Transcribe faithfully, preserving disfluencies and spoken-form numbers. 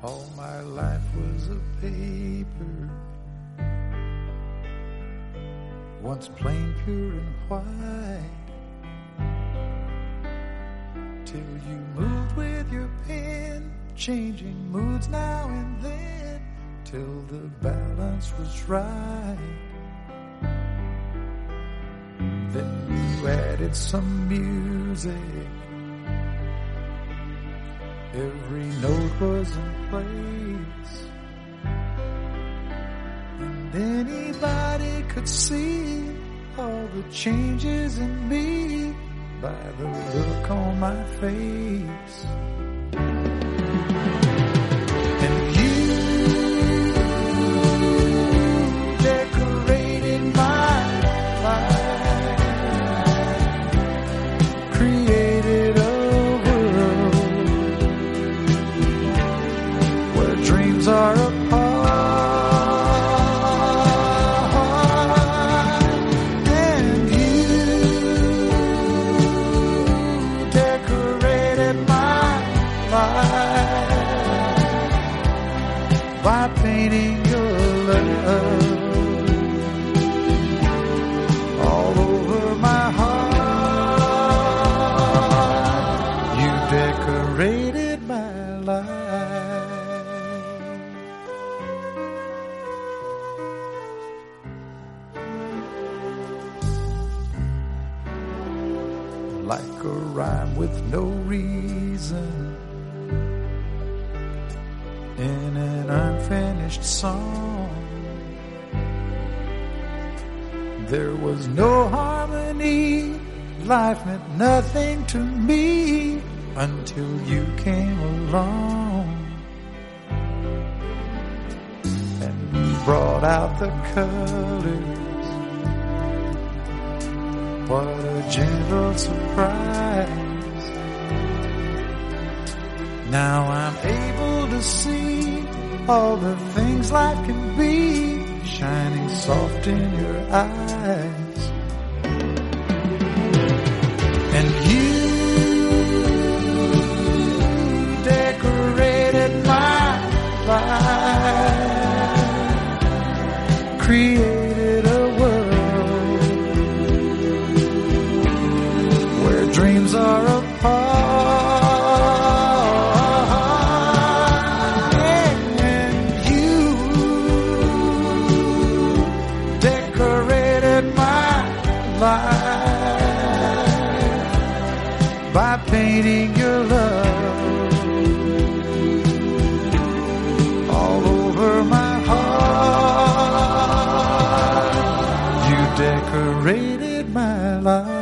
All my life was a paper, once plain, pure and white, till you moved with your pen, changing moods now and then, till the balance was right. Then you added some music, every note was in place, and anybody could see all the changes in me by the look on my face. And you decorated my life, created a dreams are apart, and you decorated my life by painting your love all over my heart. You decorated my life. Like a rhyme with no reason in an unfinished song, there was no harmony, life meant nothing to me until you came along and brought out the colors. What a gentle surprise. Now I'm able to see all the things life can be, shining soft in your eyes. And you decorated my life, created a dreams are apart, and you decorated my life by painting your love all over my heart. You decorated my life.